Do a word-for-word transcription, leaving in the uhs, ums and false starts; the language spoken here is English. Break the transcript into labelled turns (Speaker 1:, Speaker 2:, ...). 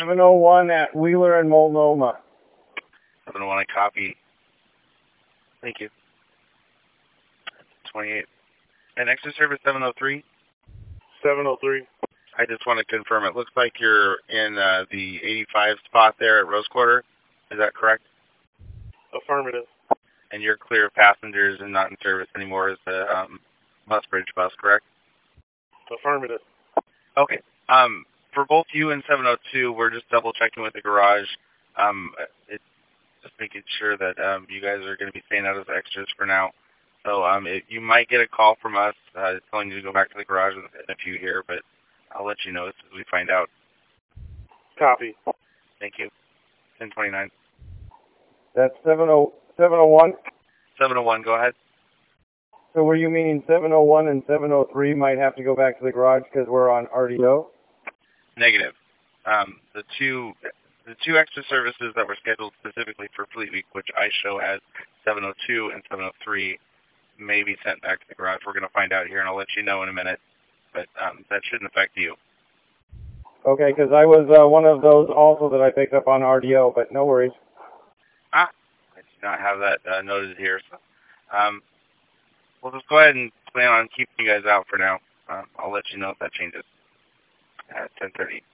Speaker 1: seven oh one at Wheeler and Multnomah.
Speaker 2: seven oh one, I copy. Thank you. twenty-eight. And extra service seven oh three?
Speaker 3: seven oh three.
Speaker 2: I just want to confirm. It looks like you're in uh, the eighty-five spot there at Rose Quarter. Is that correct?
Speaker 3: Affirmative.
Speaker 2: And you're clear of passengers and not in service anymore as the um, Busbridge bus, correct?
Speaker 3: Affirmative.
Speaker 2: Okay. Um, for both you and seven oh two, we're just double checking with the garage. Um, it's just making sure that um, you guys are going to be staying out as extras for now. So um, it, you might get a call from us uh, telling you to go back to the garage in a few here, but I'll let you know as soon as we find out.
Speaker 3: Copy.
Speaker 2: Thank you. ten twenty-nine.
Speaker 1: That's seven oh one?
Speaker 2: seven oh one, go ahead.
Speaker 1: So were you meaning seven oh one and seven oh three might have to go back to the garage because we're on R D O?
Speaker 2: Negative. Um, the two the two extra services that were scheduled specifically for Fleet Week, which I show as seven oh two and seven oh three, may be sent back to the garage. We're going to find out here, and I'll let you know in a minute. But um, that shouldn't affect you.
Speaker 1: Okay, because I was uh, one of those also that I picked up on R D O, but no worries.
Speaker 2: Ah, I do not have that uh, noted here. So, um, we'll just go ahead and plan on keeping you guys out for now. Uh, I'll let you know if that changes at ten thirty.